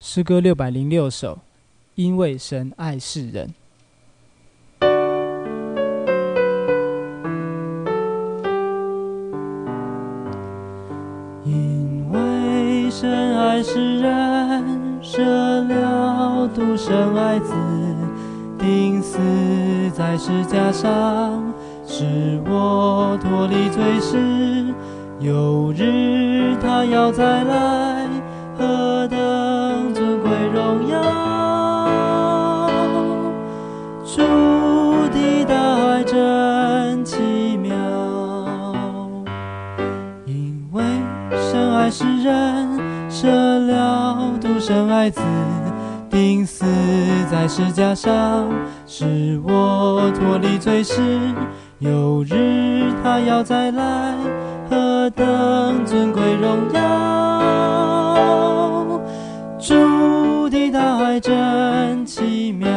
诗歌606首，因为神爱世人。 因为神爱世人，舍了独生爱子，钉死在十架上，使我脱离罪世。有日他要再来，何等尊贵荣耀！主的大爱真奇妙，因为神爱世人，舍了独生爱子，钉死在十架上，使我脱离罪世。有日他要再来，何等尊贵荣耀！主的大爱真奇妙。